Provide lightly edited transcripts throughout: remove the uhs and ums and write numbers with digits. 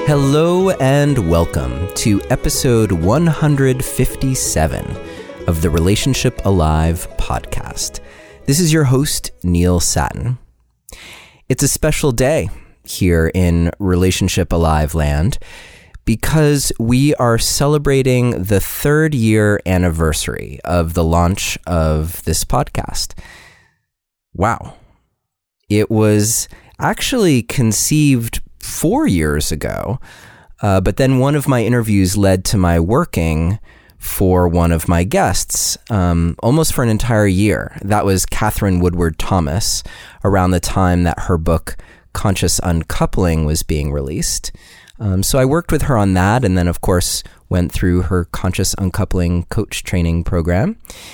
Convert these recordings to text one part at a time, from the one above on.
Hello and welcome to episode 157 of the Relationship Alive podcast. This is your host, Neil Satin. It's a special day here in Relationship Alive land because we are celebrating the 3rd year anniversary of the launch of this podcast. Wow. It was actually conceived 4 years ago, but then one of my interviews led to my working for one of my guests almost for an entire year. That was Katherine Woodward Thomas, around the time that her book Conscious Uncoupling was being released. So I worked with her on that, and then of course went through her Conscious Uncoupling coach training program.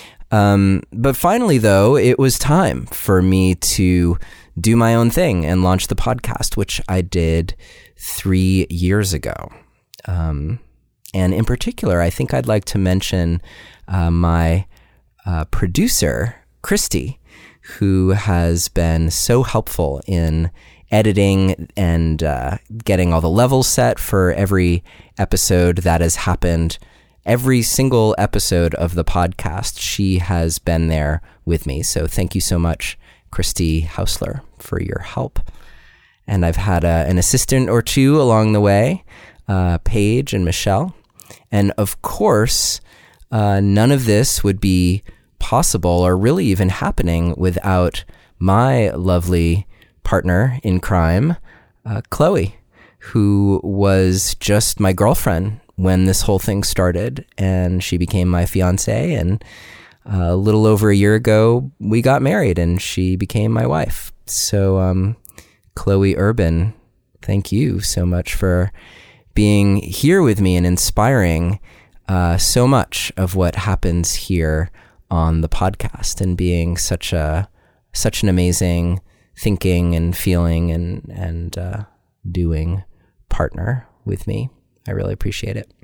But finally, though, it was time for me to do my own thing and launch the podcast, which I did 3 years ago. And in particular, I think I'd like to mention my producer, Christy, who has been so helpful in editing and getting all the levels set for every episode that has happened. Every single episode of the podcast, she has been there with me. So thank you so much, Christy Hausler, for your help. And I've had an assistant or two along the way, Paige and Michelle. And of course, none of this would be possible or really even happening without my lovely partner in crime, Chloe, who was just my girlfriend when this whole thing started, and she became my fiance, and a little over a year ago, we got married and she became my wife. So, Chloe Urban, thank you so much for being here with me and inspiring so much of what happens here on the podcast, and being such an amazing thinking and feeling and doing partner with me. I really appreciate it.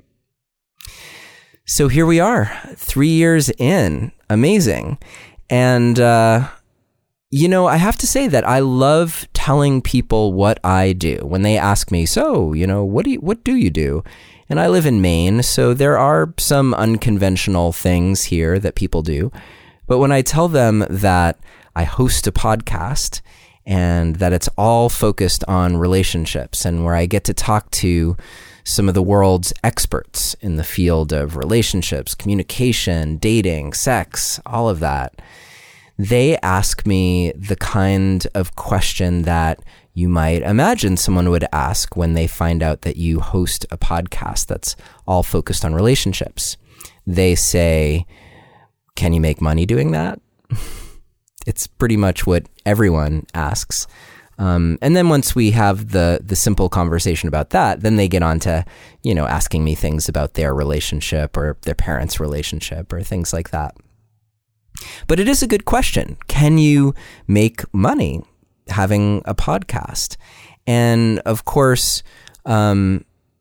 So here we are, 3 years in. Amazing. And, I have to say that I love telling people what I do. When they ask me, so, what do you do? And I live in Maine, so there are some unconventional things here that people do. But when I tell them that I host a podcast and that it's all focused on relationships, and where I get to talk to some of the world's experts in the field of relationships, communication, dating, sex, all of that, they ask me the kind of question that you might imagine someone would ask when they find out that you host a podcast that's all focused on relationships. They say, can you make money doing that? It's pretty much what everyone asks. And then once we have the simple conversation about that, then they get on to, asking me things about their relationship or their parents' relationship or things like that. But it is a good question. Can you make money having a podcast? And of course, for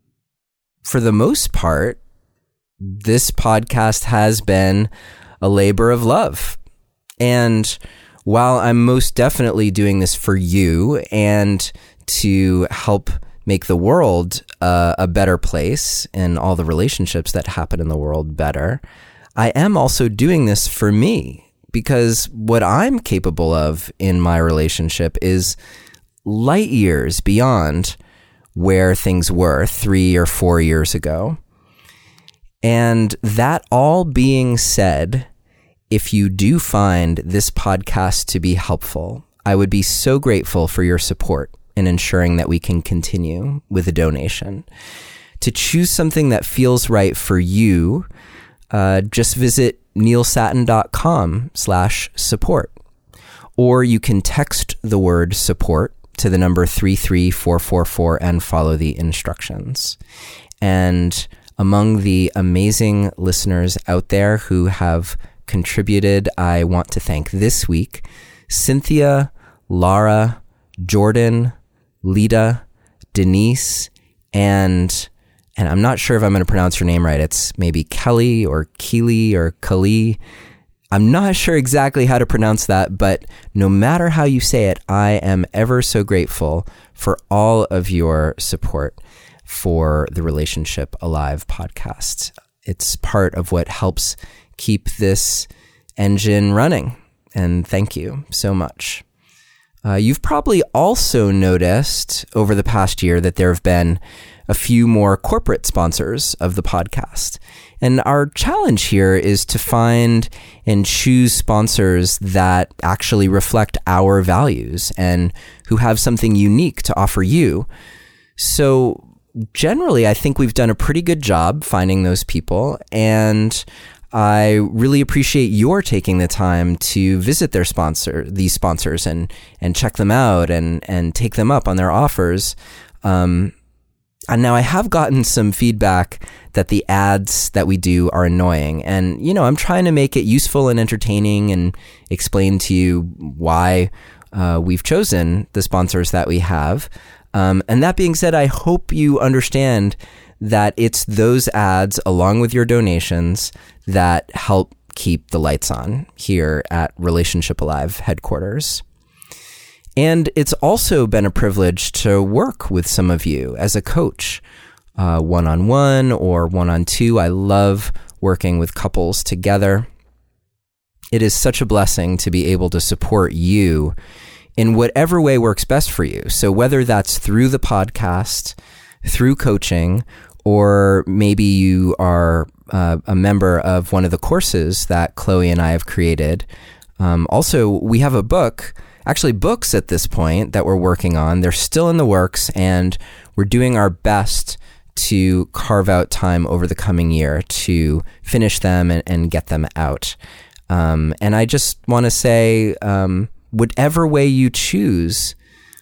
the most part, this podcast has been a labor of love. And while I'm most definitely doing this for you and to help make the world a better place and all the relationships that happen in the world better, I am also doing this for me, because what I'm capable of in my relationship is light years beyond where things were 3 or 4 years ago. And that all being said, if you do find this podcast to be helpful, I would be so grateful for your support in ensuring that we can continue with a donation. To choose something that feels right for you, just visit neilsatin.com/support. Or you can text the word support to the number 33444 and follow the instructions. And among the amazing listeners out there who have contributed, I want to thank this week Cynthia, Lara, Jordan, Lita, Denise, and I'm not sure if I'm going to pronounce her name right. It's maybe Kelly or Keely or Kali. I'm not sure exactly how to pronounce that, but no matter how you say it, I am ever so grateful for all of your support. for the Relationship Alive podcast. It's part of what helps keep this engine running. And thank you so much. You've probably also noticed over the past year that there have been a few more corporate sponsors of the podcast. And our challenge here is to find and choose sponsors that actually reflect our values and who have something unique to offer you. So generally, I think we've done a pretty good job finding those people, and I really appreciate your taking the time to visit these sponsors and check them out and take them up on their offers. And now I have gotten some feedback that the ads that we do are annoying. And, I'm trying to make it useful and entertaining and explain to you why we've chosen the sponsors that we have. And that being said, I hope you understand that it's those ads along with your donations that help keep the lights on here at Relationship Alive headquarters. And it's also been a privilege to work with some of you as a coach, one-on-one or one-on-two. I love working with couples together. It is such a blessing to be able to support you in whatever way works best for you. So whether that's through the podcast, through coaching, or maybe you are a member of one of the courses that Chloe and I have created. Also, we have a book, actually books at this point that we're working on. They're still in the works, and we're doing our best to carve out time over the coming year to finish them and get them out. And I just want to say, whatever way you choose,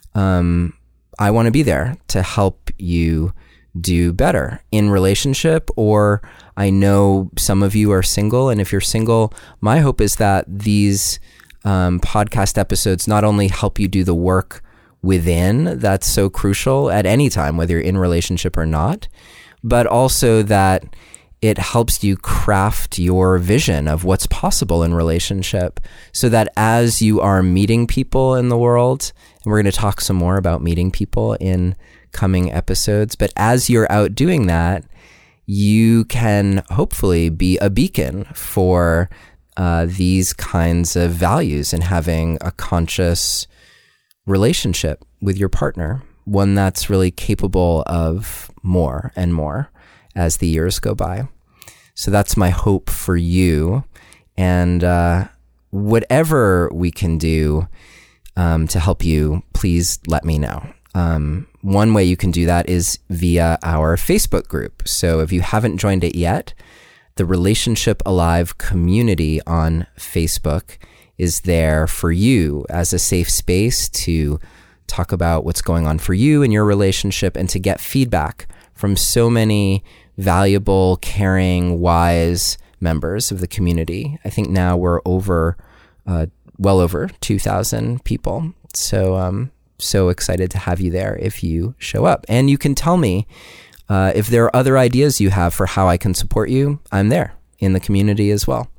I want to be there to help you do better in relationship. Or I know some of you are single, and if you're single, my hope is that these podcast episodes not only help you do the work within that's so crucial at any time, whether you're in a relationship or not, but also that it helps you craft your vision of what's possible in relationship, so that as you are meeting people in the world, and we're going to talk some more about meeting people in coming episodes, but as you're out doing that, you can hopefully be a beacon for these kinds of values and having a conscious relationship with your partner, one that's really capable of more and more as the years go by. So that's my hope for you. And whatever we can do to help you, please let me know. One way you can do that is via our Facebook group. So if you haven't joined it yet, the Relationship Alive community on Facebook is there for you as a safe space to talk about what's going on for you in your relationship and to get feedback from so many valuable, caring, wise members of the community. I think now we're well over 2,000 people. So excited to have you there if you show up. And you can tell me if there are other ideas you have for how I can support you. I'm there in the community as well.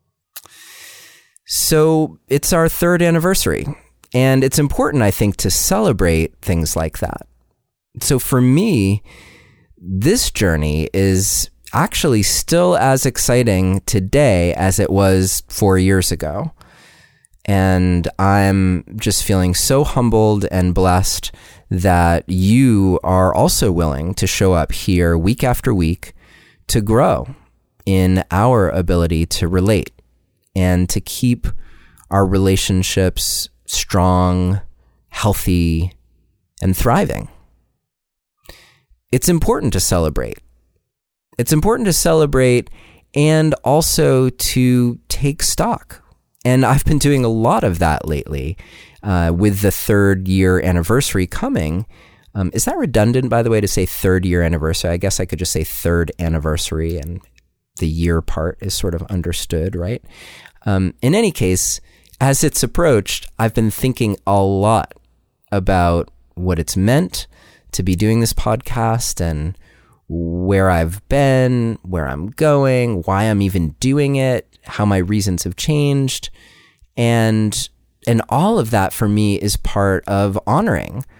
So it's our 3rd anniversary, and it's important, I think, to celebrate things like that. So for me, this journey is actually still as exciting today as it was 4 years ago. And I'm just feeling so humbled and blessed that you are also willing to show up here week after week to grow in our ability to relate and to keep our relationships strong, healthy, and thriving. It's important to celebrate. It's important to celebrate and also to take stock. And I've been doing a lot of that lately with the 3rd year anniversary coming. Is that redundant, by the way, to say 3rd year anniversary? I guess I could just say 3rd anniversary and the year part is sort of understood, right? In any case, as it's approached, I've been thinking a lot about what it's meant to be doing this podcast and where I've been, where I'm going, why I'm even doing it, how my reasons have changed. And all of that for me is part of honoring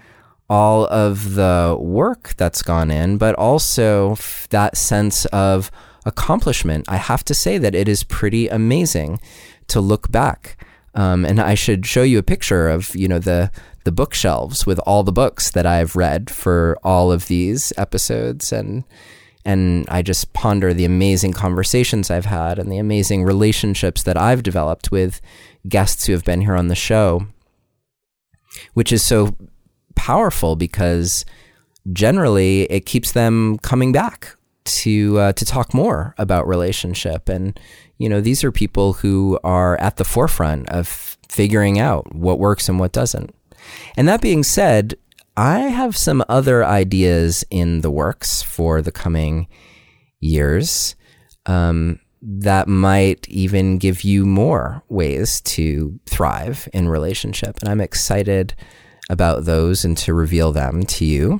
all of the work that's gone in, but also that sense of accomplishment. I have to say that it is pretty amazing to look back. And I should show you a picture of, the bookshelves with all the books that I've read for all of these episodes. And I just ponder the amazing conversations I've had and the amazing relationships that I've developed with guests who have been here on the show, which is so powerful because generally it keeps them coming back to talk more about relationship. And, these are people who are at the forefront of figuring out what works and what doesn't. And that being said, I have some other ideas in the works for the coming years that might even give you more ways to thrive in relationship. And I'm excited about those and to reveal them to you.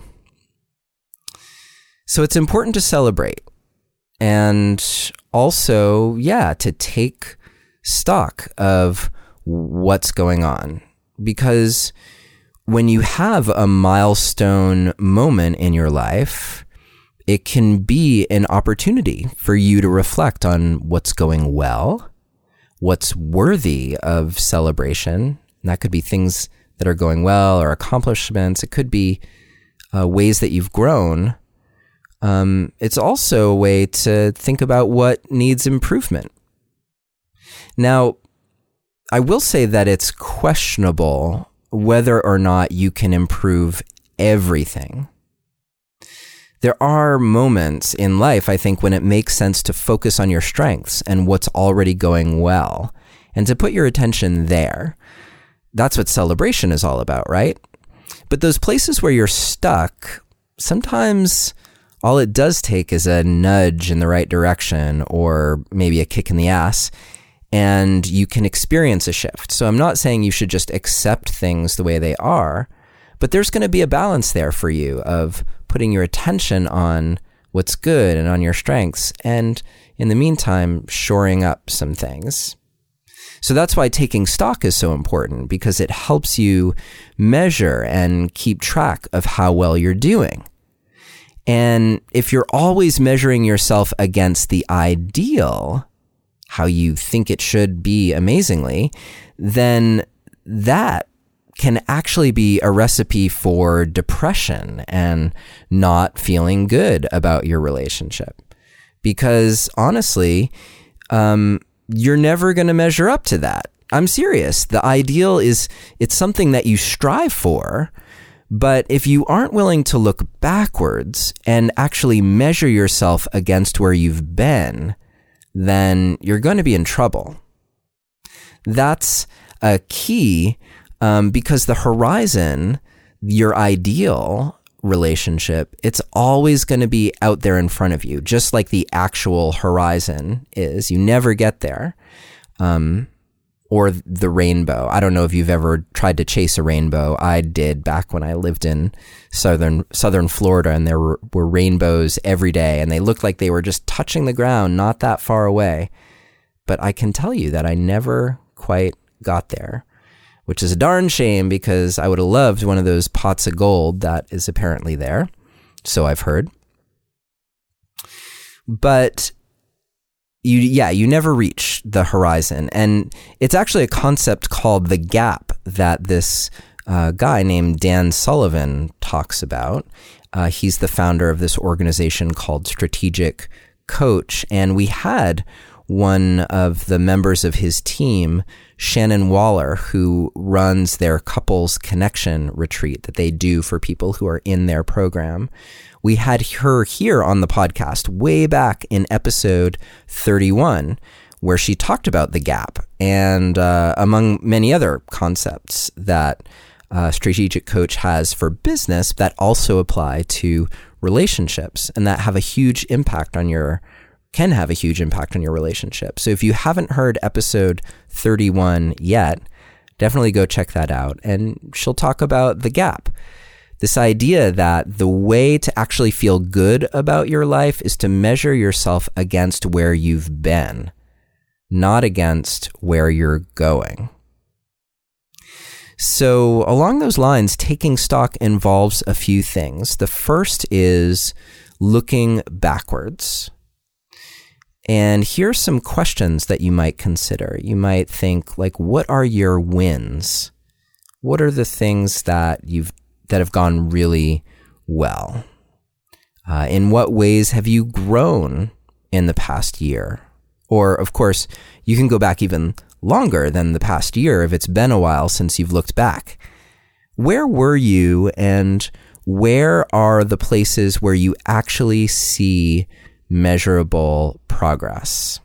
So it's important to celebrate and also, to take stock of what's going on. Because when you have a milestone moment in your life, it can be an opportunity for you to reflect on what's going well, what's worthy of celebration. And that could be things that are going well or accomplishments. It could be ways that you've grown. It's also a way to think about what needs improvement. Now, I will say that it's questionable whether or not you can improve everything. There are moments in life, I think, when it makes sense to focus on your strengths and what's already going well, and to put your attention there. That's what celebration is all about, right? But those places where you're stuck, sometimes all it does take is a nudge in the right direction or maybe a kick in the ass, and you can experience a shift. So I'm not saying you should just accept things the way they are, but there's going to be a balance there for you of putting your attention on what's good and on your strengths, and in the meantime, shoring up some things. So that's why taking stock is so important, because it helps you measure and keep track of how well you're doing. And if you're always measuring yourself against the ideal, how you think it should be amazingly, then that can actually be a recipe for depression and not feeling good about your relationship. Because honestly, you're never going to measure up to that. I'm serious. The ideal it's something that you strive for. But if you aren't willing to look backwards and actually measure yourself against where you've been, then you're going to be in trouble. That's a key because the horizon, your ideal relationship, it's always going to be out there in front of you, just like the actual horizon is. You never get there. Or the rainbow. I don't know if you've ever tried to chase a rainbow. I did back when I lived in southern Florida, and there were rainbows every day, and they looked like they were just touching the ground, not that far away. But I can tell you that I never quite got there, which is a darn shame, because I would have loved one of those pots of gold that is apparently there. So I've heard. But you never reach the horizon. And it's actually a concept called the gap that this guy named Dan Sullivan talks about. He's the founder of this organization called Strategic Coach. And we had one of the members of his team, Shannon Waller, who runs their couples connection retreat that they do for people who are in their program. We had her here on the podcast way back in episode 31, where she talked about the gap and among many other concepts that Strategic Coach has for business that also apply to relationships and that have a huge impact on can have a huge impact on your relationship. So if you haven't heard episode 31 yet, definitely go check that out. And she'll talk about the gap. This idea that the way to actually feel good about your life is to measure yourself against where you've been, not against where you're going. So along those lines, taking stock involves a few things. The first is looking backwards. And here's some questions that you might consider. You might think, like, what are your wins? What are the things that have gone really well? In what ways have you grown in the past year? Or, of course, you can go back even longer than the past year if it's been a while since you've looked back. Where were you, and where are the places where you actually see measurable progress?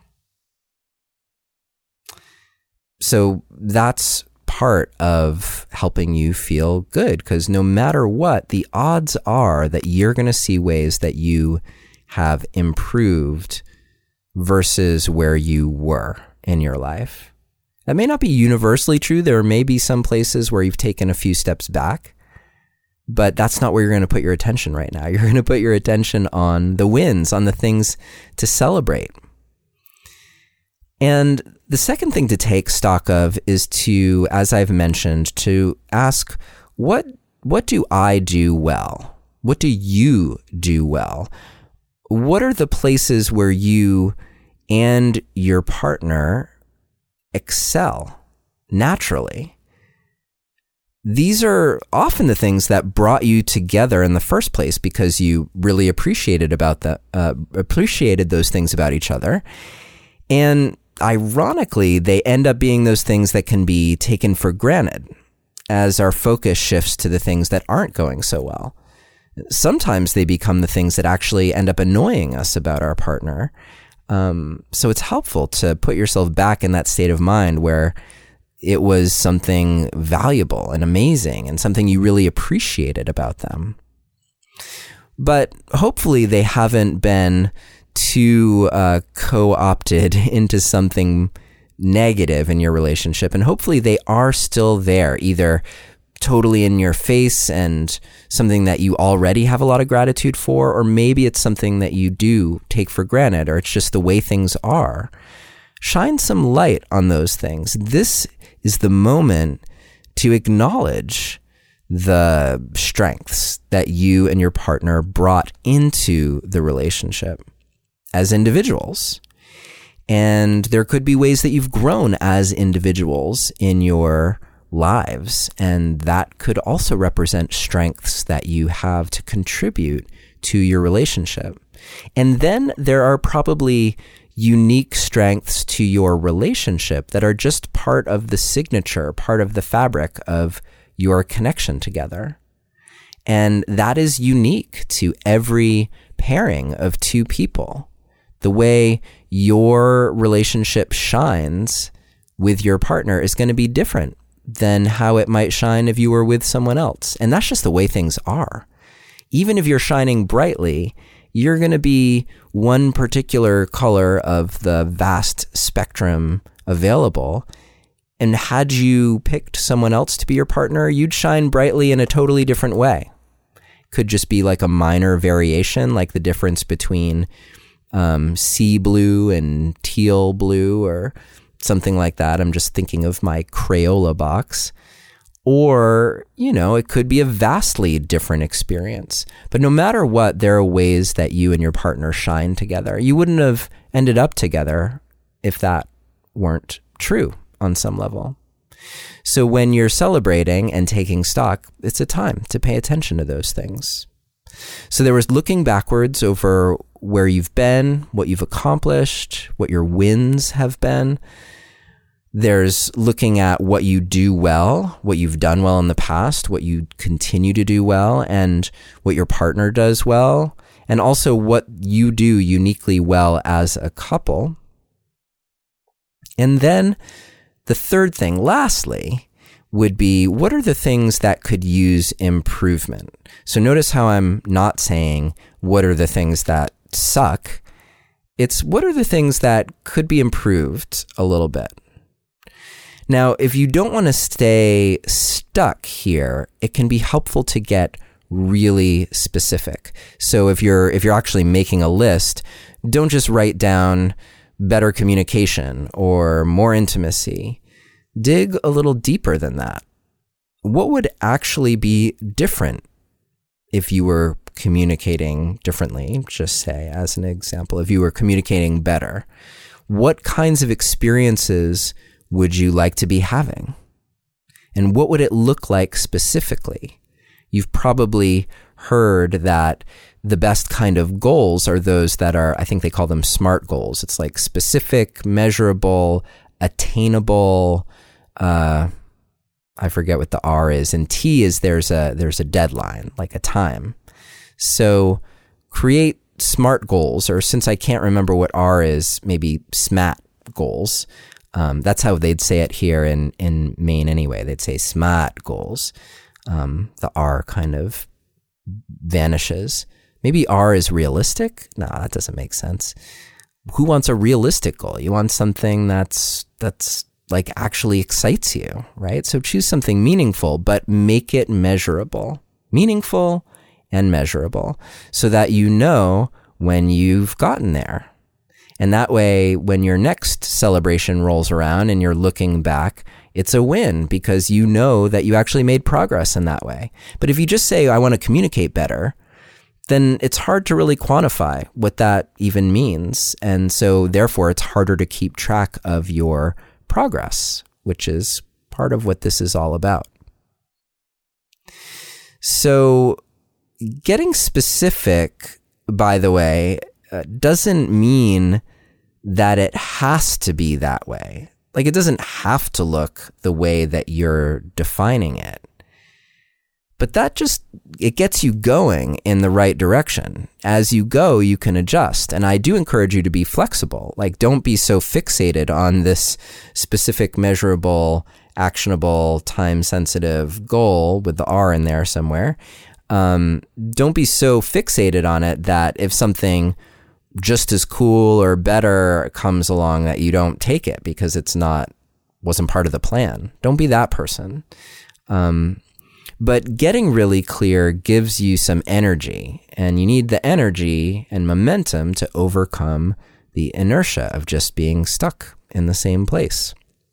So that's part of helping you feel good, because no matter what, the odds are that you're going to see ways that you have improved versus where you were in your life. That may not be universally true. There may be some places where you've taken a few steps back, but that's not where you're going to put your attention right now. You're going to put your attention on the wins, on the things to celebrate. And the second thing to take stock of is to, as I've mentioned, to ask, what do I do well? What do you do well? What are the places where you and your partner excel naturally? These are often the things that brought you together in the first place because you really appreciated those things about each other. And ironically, they end up being those things that can be taken for granted as our focus shifts to the things that aren't going so well. Sometimes they become the things that actually end up annoying us about our partner. So it's helpful to put yourself back in that state of mind where it was something valuable and amazing and something you really appreciated about them. But hopefully they haven't been too co-opted into something negative in your relationship. And hopefully they are still there, either totally in your face and something that you already have a lot of gratitude for, or maybe it's something that you do take for granted, or it's just the way things are. Shine some light on those things. This is the moment to acknowledge the strengths that you and your partner brought into the relationship as individuals. And there could be ways that you've grown as individuals in your lives, and that could also represent strengths that you have to contribute to your relationship. And then there are probably unique strengths to your relationship that are just part of the signature, part of the fabric of your connection together. And that is unique to every pairing of two people. The way your relationship shines with your partner is going to be different than how it might shine if you were with someone else. And that's just the way things are. Even if you're shining brightly, you're going to be one particular color of the vast spectrum available. And had you picked someone else to be your partner, you'd shine brightly in a totally different way. Could just be like a minor variation, like the difference between sea blue and teal blue or something like that. I'm just thinking of my Crayola box. Or, it could be a vastly different experience. But no matter what, there are ways that you and your partner shine together. You wouldn't have ended up together if that weren't true on some level. So when you're celebrating and taking stock, it's a time to pay attention to those things. So there was looking backwards over where you've been, what you've accomplished, what your wins have been. There's looking at what you do well, what you've done well in the past, what you continue to do well, and what your partner does well, and also what you do uniquely well as a couple. And then the third thing, lastly, would be what are the things that could use improvement? So notice how I'm not saying what are the things that suck. It's what are the things that could be improved a little bit. Now, if you don't want to stay stuck here, it can be helpful to get really specific. So if you're actually making a list, don't just write down better communication or more intimacy. Dig a little deeper than that. what would actually be different if you were communicating differently? Just say, as an example, if you were communicating better, what kinds of experiences would you like to be having? And what would it look like specifically? You've probably heard that the best kind of goals are those that are, I think they call them SMART goals. It's like specific, measurable, attainable, I forget what the R is, and T is there's a deadline, like a time. So create SMART goals, or since I can't remember what R is, maybe SMAT goals. That's how they'd say it here in Maine anyway. They'd say SMAT goals. The R kind of vanishes. Maybe R is realistic? No, that doesn't make sense. Who wants a realistic goal? You want something that's like actually excites you, right? So choose something meaningful, but make it measurable. Meaningful and measurable, so that you know when you've gotten there. And that way, when your next celebration rolls around and you're looking back, it's a win because you know that you actually made progress in that way. But if you just say, I want to communicate better, then it's hard to really quantify what that even means. And so therefore, it's harder to keep track of your progress, which is part of what this is all about. So getting specific, by the way, doesn't mean that it has to be that way. Like, it doesn't have to look the way that you're defining it. But it gets you going in the right direction. As you go, you can adjust. And I do encourage you to be flexible. Like, don't be so fixated on this specific, measurable, actionable, time-sensitive goal with the R in there somewhere. Don't be so fixated on it that if something just as cool or better comes along that you don't take it because wasn't part of the plan. Don't be that person. But getting really clear gives you some energy, and you need the energy and momentum to overcome the inertia of just being stuck in the same place.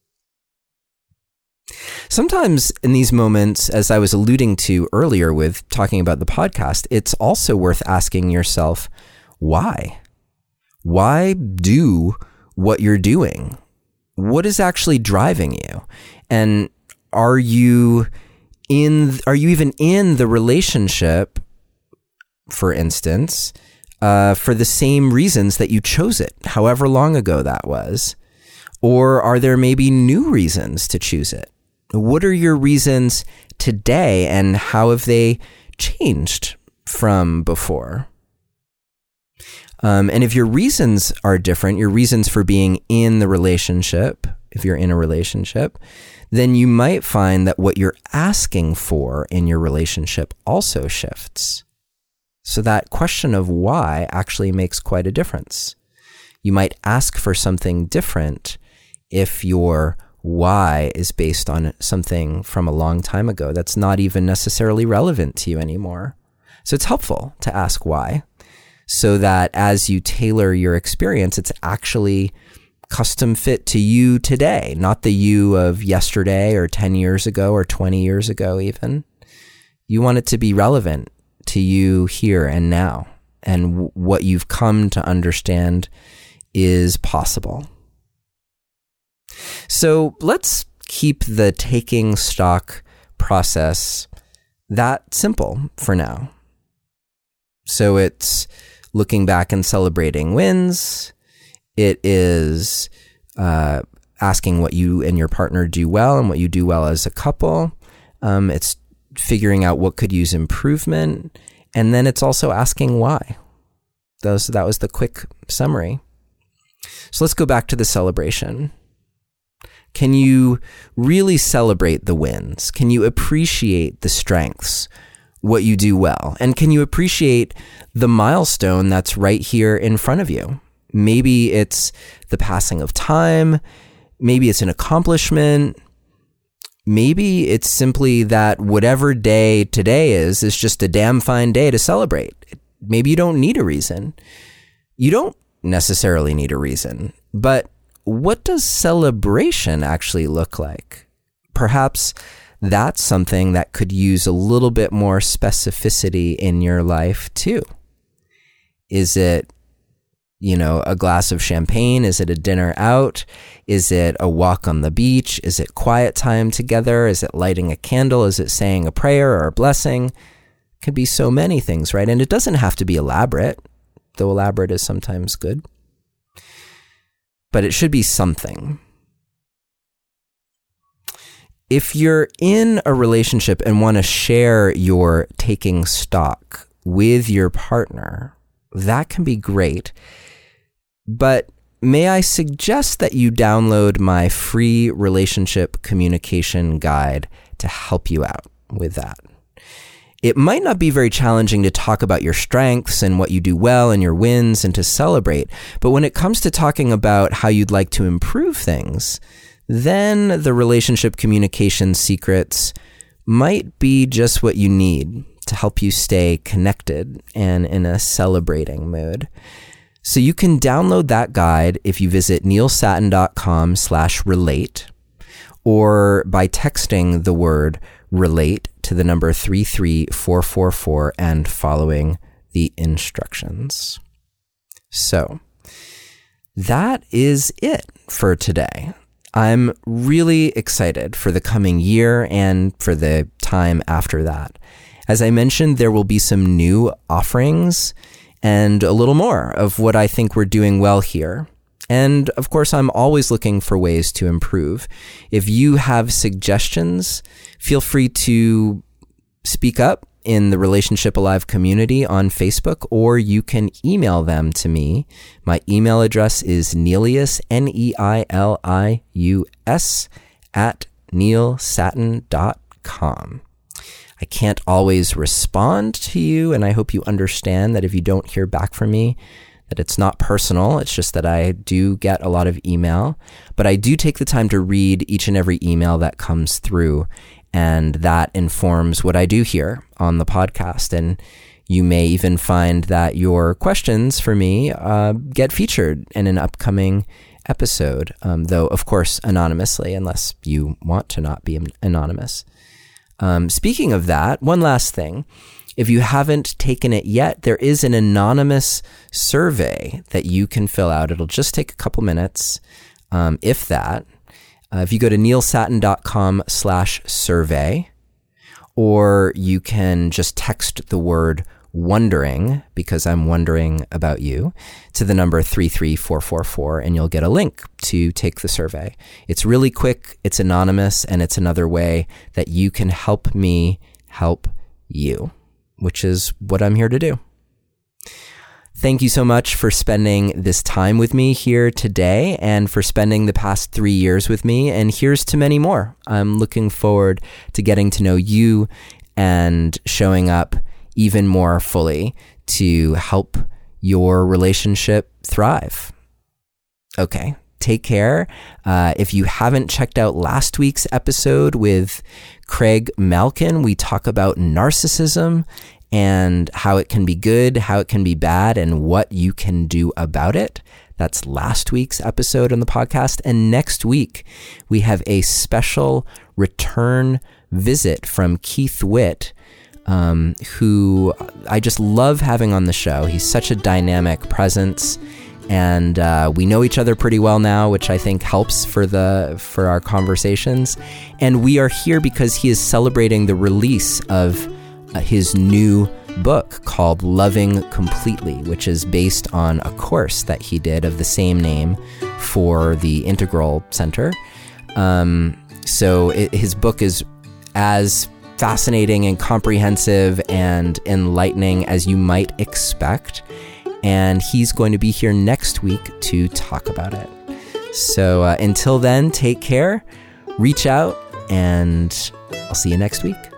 Sometimes in these moments, as I was alluding to earlier with talking about the podcast, it's also worth asking yourself, why? Why do what you're doing? What is actually driving you? And are you even in the relationship, for instance, for the same reasons that you chose it, however long ago that was? Or are there maybe new reasons to choose it? What are your reasons today, and how have they changed from before? And if your reasons are different, your reasons for being in the relationship, if you're in a relationship, then you might find that what you're asking for in your relationship also shifts. So that question of why actually makes quite a difference. You might ask for something different if your why is based on something from a long time ago that's not even necessarily relevant to you anymore. So it's helpful to ask why, so that as you tailor your experience, it's actually custom fit to you today, not the you of yesterday or 10 years ago or 20 years ago even. You want it to be relevant to you here and now, and what you've come to understand is possible. So let's keep the taking stock process that simple for now. So it's looking back and celebrating wins. It is asking what you and your partner do well and what you do well as a couple. It's figuring out what could use improvement. And then it's also asking why. That was the quick summary. So let's go back to the celebration. Can you really celebrate the wins? Can you appreciate the strengths, what you do well? And can you appreciate the milestone that's right here in front of you? Maybe it's the passing of time. Maybe it's an accomplishment. Maybe it's simply that whatever day today is just a damn fine day to celebrate. Maybe you don't need a reason. You don't necessarily need a reason, but what does celebration actually look like? Perhaps that's something that could use a little bit more specificity in your life too. Is it, a glass of champagne? Is it a dinner out? Is it a walk on the beach? Is it quiet time together? Is it lighting a candle? Is it saying a prayer or a blessing? It could be so many things, right? And it doesn't have to be elaborate, though elaborate is sometimes good. But it should be something. If you're in a relationship and want to share your taking stock with your partner, that can be great. But may I suggest that you download my free relationship communication guide to help you out with that. It might not be very challenging to talk about your strengths and what you do well and your wins and to celebrate, but when it comes to talking about how you'd like to improve things, then the relationship communication secrets might be just what you need to help you stay connected and in a celebrating mood. So you can download that guide if you visit neilsattin.com/relate or by texting the word relate to the number 33444 and following the instructions. So that is it for today. I'm really excited for the coming year and for the time after that. As I mentioned, there will be some new offerings and a little more of what I think we're doing well here. And of course, I'm always looking for ways to improve. If you have suggestions, feel free to speak up in the Relationship Alive community on Facebook, or you can email them to me. My email address is Neilius, Neilius, @neilsattin.com. I can't always respond to you, and I hope you understand that if you don't hear back from me, that it's not personal. It's just that I do get a lot of email, but I do take the time to read each and every email that comes through, and that informs what I do here on the podcast. And you may even find that your questions for me get featured in an upcoming episode, though, of course, anonymously, unless you want to not be anonymous. Speaking of that, one last thing. If you haven't taken it yet, there is an anonymous survey that you can fill out. It'll just take a couple minutes, if that. If you go to neilsattin.com/survey, or you can just text the word wondering, because I'm wondering about you, to the number 33444, and you'll get a link to take the survey. It's really quick, it's anonymous, and it's another way that you can help me help you, which is what I'm here to do. Thank you so much for spending this time with me here today and for spending the past 3 years with me. And here's to many more. I'm looking forward to getting to know you and showing up even more fully to help your relationship thrive. Okay, take care. If you haven't checked out last week's episode with Craig Malkin, we talk about narcissism and how it can be good, how it can be bad, and what you can do about it. That's last week's episode on the podcast. And next week, we have a special return visit from Keith Witt, who I just love having on the show. He's such a dynamic presence, and we know each other pretty well now, which I think helps for our conversations. And we are here because he is celebrating the release of his new book called Loving Completely, which is based on a course that he did of the same name for the Integral Center. His book is as fascinating and comprehensive and enlightening as you might expect. And he's going to be here next week to talk about it. So until then, take care, reach out, and I'll see you next week.